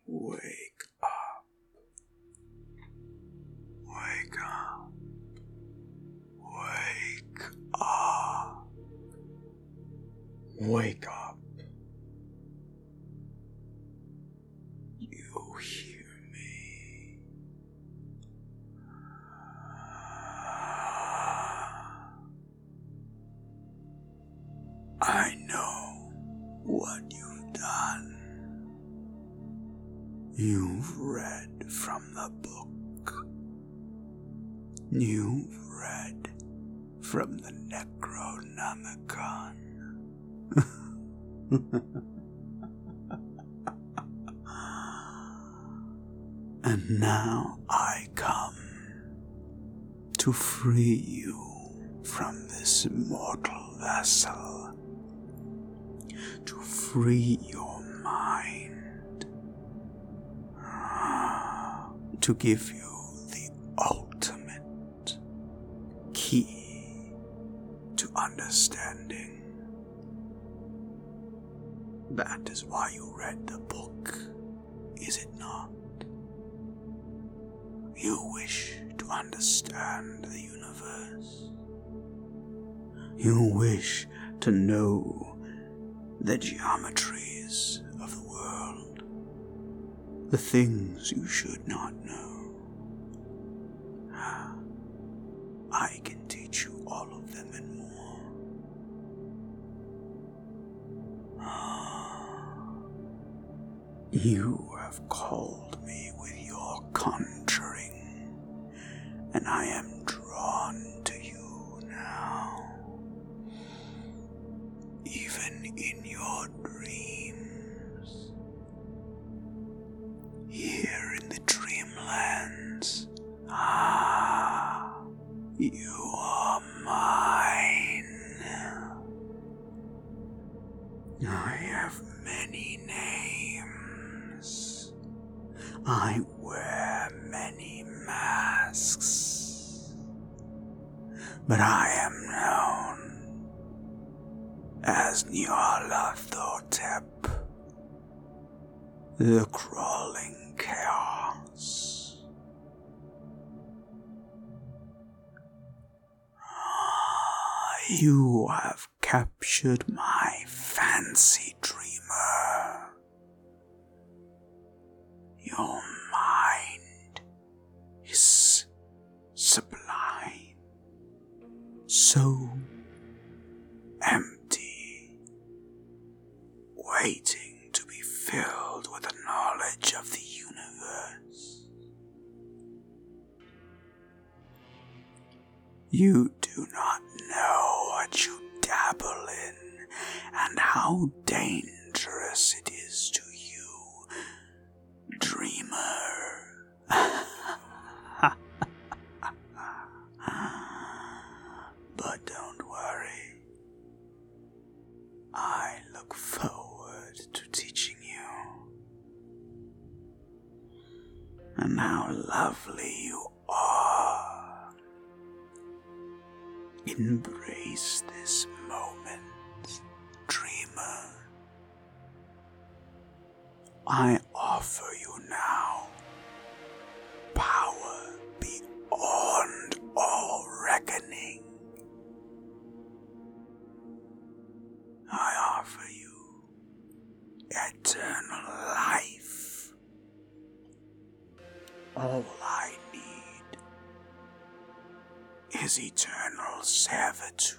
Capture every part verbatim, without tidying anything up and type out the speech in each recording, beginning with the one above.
Wake up. Wake up. Wake up. Wake up. You hear me? I know what you've done. You've read from the book. You've read from the Necronomicon. And now I come to free you from this mortal vessel, to free your mind, to give you the ultimate key to understanding. That is why you read the book, is it not? You wish to understand the universe. You wish to know the geometries of the world, the things you should not know. I can teach you all of them and more. You have called me with your conjuring, and I am drawn to you now. Even in your dreams, here in the dreamlands, ah, you are mine. I have many names. I wear many masks, but I am known as Nyarlathotep, the crawling chaos. You have captured my fancy dreamer. Your mind is sublime, so empty, waiting to be filled with the knowledge of the universe. You do not know what you dabble in and how dangerous it is to you, dreamer. But don't worry. I look forward to teaching you. And how lovely you are. Embrace this moment, dreamer. I offer you now power beyond all reckoning. I offer you eternal life. All I need is eternal servitude.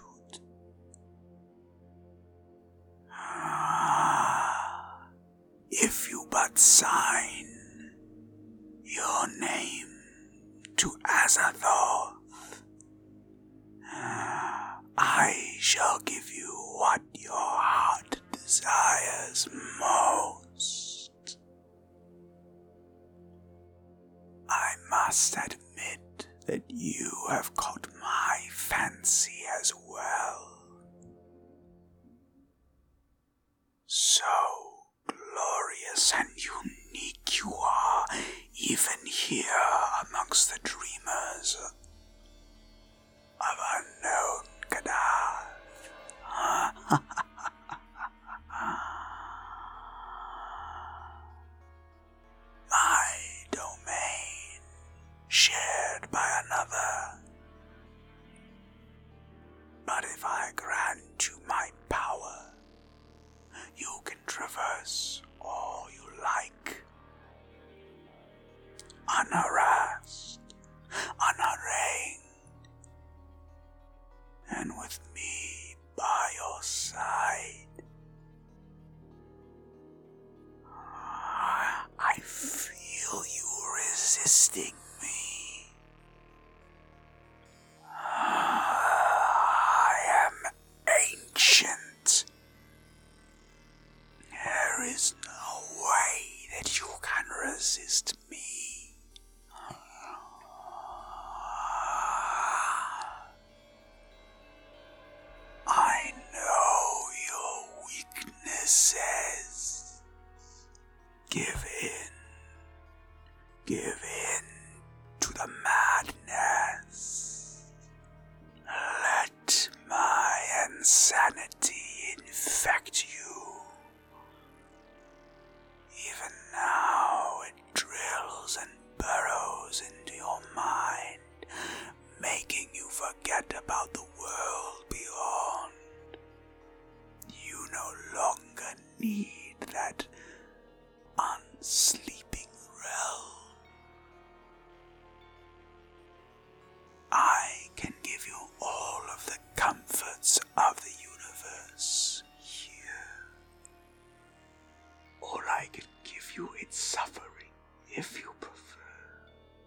Ah, if you but sign your name to Azathoth, I shall give you what your heart desires most. I must admit that you have caught my fancy as well. So glorious and unique you are, even here amongst the dreamers of unknown Kadath. resist me. I know your weaknesses. Give in. Give in to the madness. Let my insanity infect you. Even now it drills and burrows into your mind, making you forget about the world beyond. You no longer need that unsleeping realm. I can give you all of the comforts of the universe here. Or I can give you its suffering if you prefer.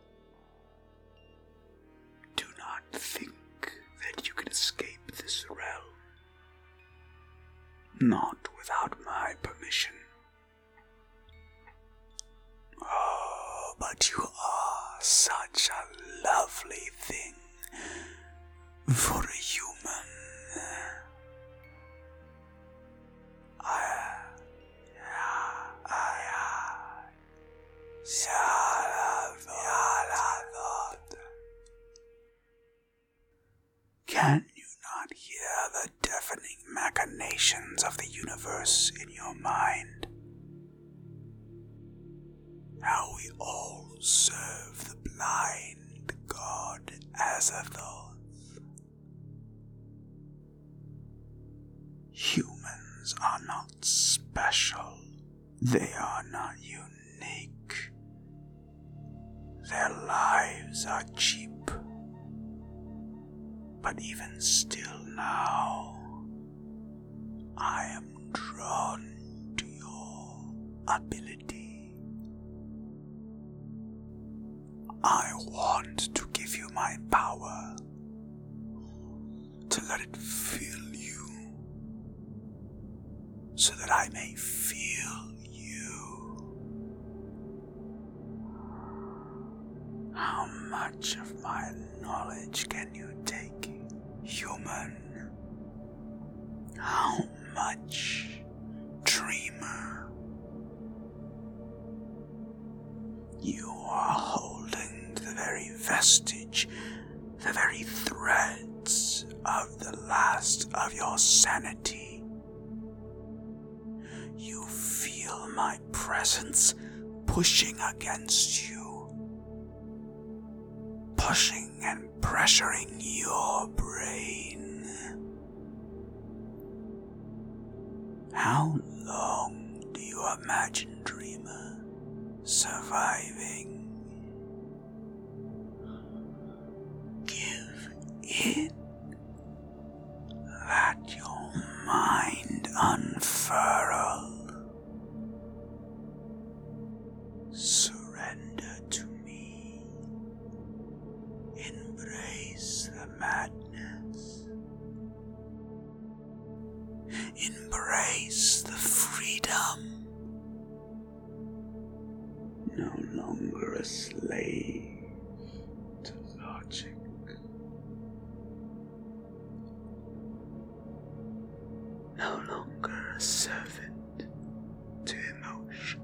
Do not think that you can escape this realm. Not without my permission. Oh, but you are such a lovely thing for a human. I, I, I, Can you not hear the deafening machinations of the universe in your mind? How we all serve the blind God Azathoth. Humans are not special. They are not unique. Their lives are cheap. But even still now, I am drawn to your ability. I want to give you my power, to let it fill you, so that I may feel you. How much of my knowledge can you take, human? How much, dreamer? You are holding the very vestige, the very threads of the last of your sanity. You feel my presence pushing against you, pushing and pressuring your brain. How long do you imagine, dreamer, surviving? Give in. Let your mind unfurl. Surrender to me. Embrace the madness. Embrace the freedom. No longer a slave to logic. No longer a servant to emotion.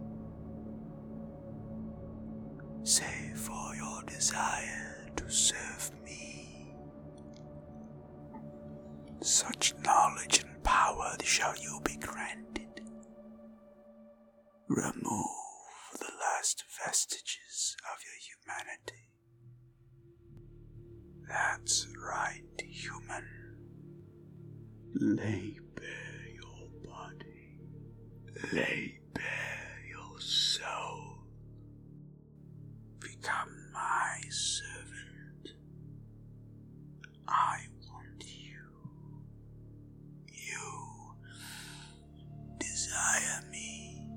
Save for your desire to serve me. Such knowledge and power shall you be granted. Remove the last vestiges of your humanity. That's right, human. Lay bare your body. Lay bare your soul. Become my servant. I want you. You desire me.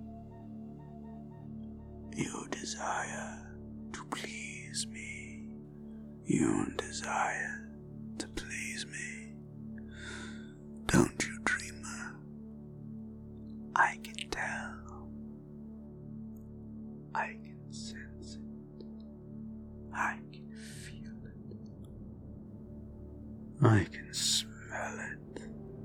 You desire to please me. You desire to please me. Don't you, dreamer? I can tell. I can sense it. I can feel it. I can smell it.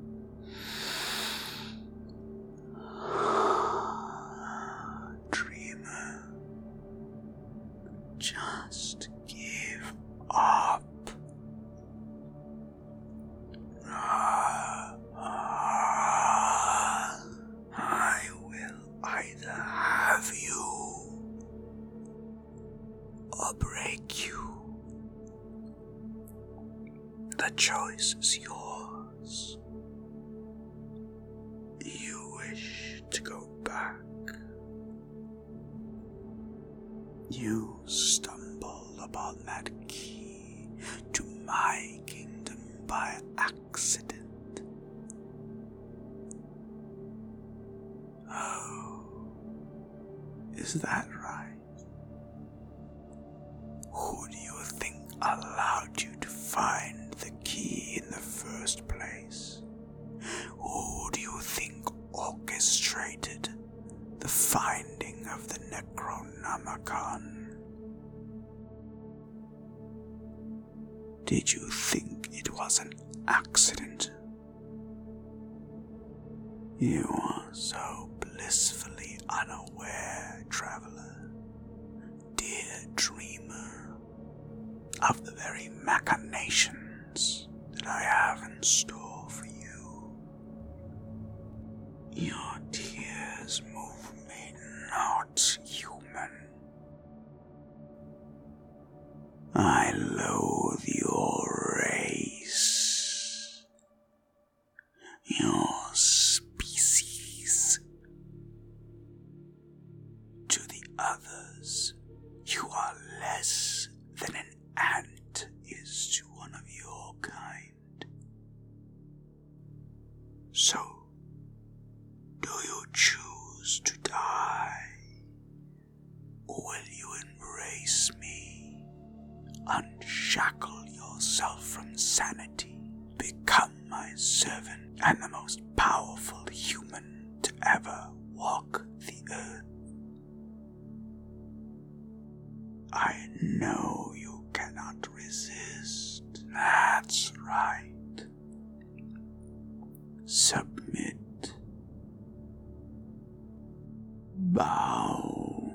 Dreamer, just give up. I will either have you or break you. The choice is yours. You wish to go back. You stumble upon that key to my kingdom by accident. Oh, is that right? Who do you think allowed you to find the key in the first place? Who do you think orchestrated the finding of the Necronomicon? Did you think it was an accident? You are so blissfully unaware, traveler, dear dreamer, of the very machinations that I have in store for you. Your tears move me not, human. I loathe your race, your species. To the others, you are less than an ant is to one of your kind. So, do you choose to die, or will you embrace me, unshackle yourself from sanity, become my servant and the most powerful human to ever walk the earth? I know you cannot resist. That's right. Submit. Bow.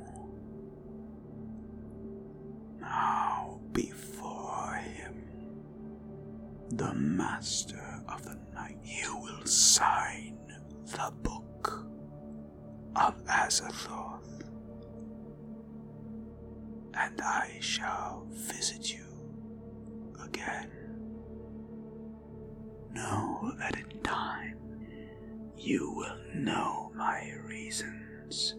Now before him, the master of the night, you will sign the book of Azathoth, and I shall visit you again. Know that in time you will know my reasons.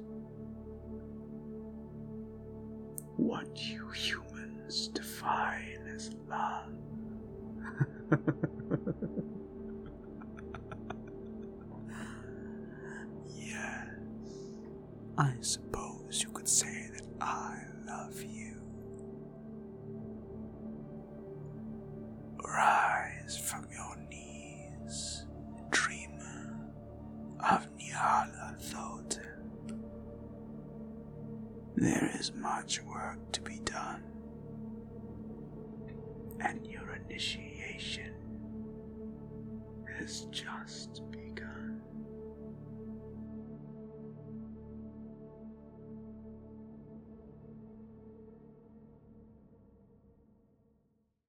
What you humans define as love. Yes, I suppose you could say that I love you. Rise from your knees, dreamer of Nyarlathotep. There is much work to be done, and your initiation has just begun.